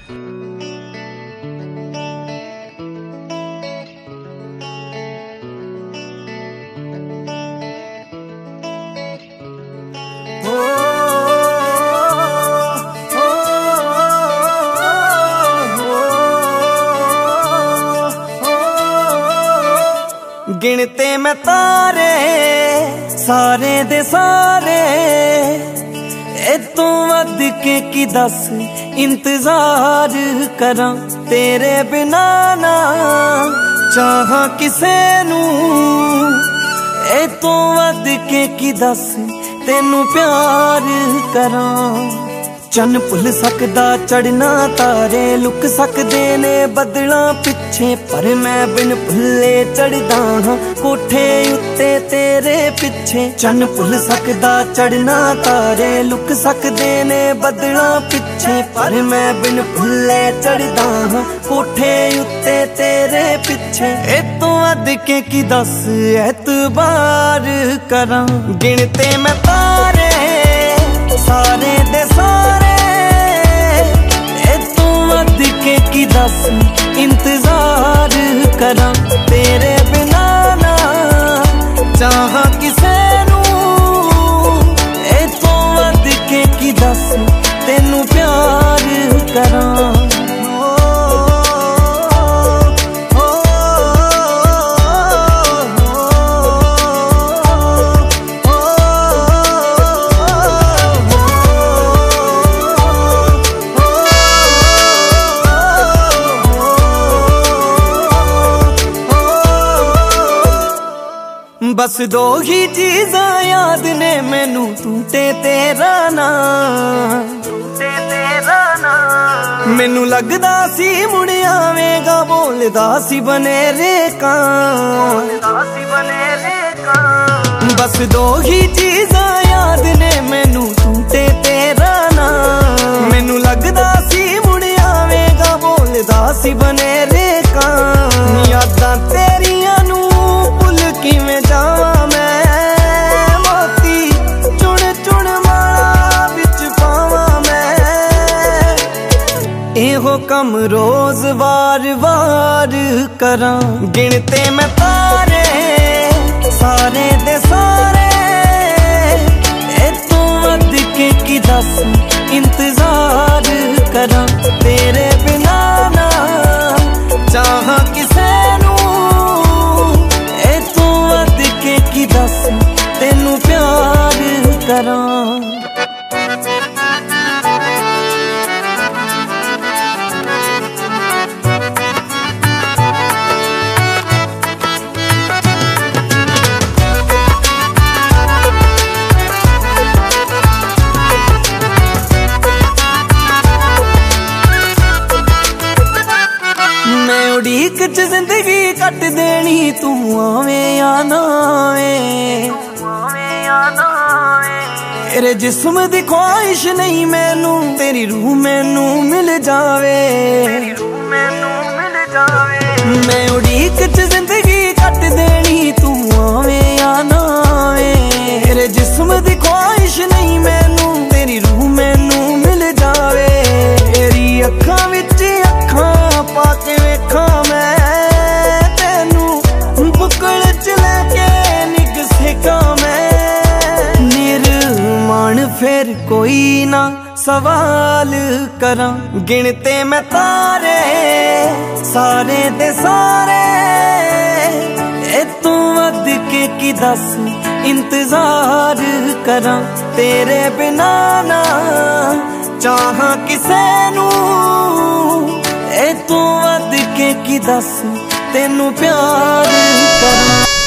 गिनते मैं तारे सारे दे सारे, ए तू वध के की दस इंतजार करा, तेरे बिना ना चाहा किसे नू, ए तू वध के की दस तेनू प्यार करा। चन भुल सकदा चढ़ना तारे, लुक सकदे ने बदलां पिछे, पर मैं बिन भुल्ले चढ़दा हां कोठे उत्ते तेरे पिछे। चन भुल सकदा चढ़ना तारे, लुक सकदे ने बदलां पिछे, पर मैं बिन भुल्ले चढ़दा हां कोठे उत्ते तेरे पिछे। ए तू अद के की दस एतबार करां, गिनते मैं तारे सारे दे सारे, के की दस इंतजार करा, तेरे बिना ना चाहा किसे नू, ए तो वध के की दस तेनू प्यार करा। बस दो ही चीज़ां याद ने मैनू, तू ते तेरा नाम, मैनू लगदा सी मुड़ आवेगा, बोलदा सी बनेरे कां। बस दो ही चीज़ां याद ने मैनू, तू ते तेरा नाम, मैनू लगदा सी मुड़ आवेगा, बोलदा सी बनेरे कां। यादां तेरियां नू भुल किवें जावां मैं, मोती चुन चुन माला विच पावां मैं, एहो कम रोज वार वार करां। गिनते मैं तारे सारे दे सारे, ए तू वध के की दस इंतजार करां, तेरे बिना ना चाहा किसे नू, की दस तेनू प्यार करा। मैं उड़ीक च जिंदगी कट देनी, तू आवे या ना आवे, तेरे जिस्म दी ख्वाहिश नहीं मैनू, तेरी रूह मैनू मिल जावे। मैं उड़ीक च जिंदगी कट देनी, तू आवे या ना आवे, तेरे जिस्म दी ख्वाहिश नहीं मैनू, तेरी रूह मैनू मिल जावे। तेरी अखां विच अखां पाके वेखां मैं तेनू, बुकल च लेके निग सेकां मैं, निर्माण फिर कोई ना सवाल करां। गिनते मैं तारे सारे दे सारे, ए तू वध के की दस इंतजार करां, तेरे बिना ना चाहा किसे नू, ए तू वध के की दस तेनू प्यार करां।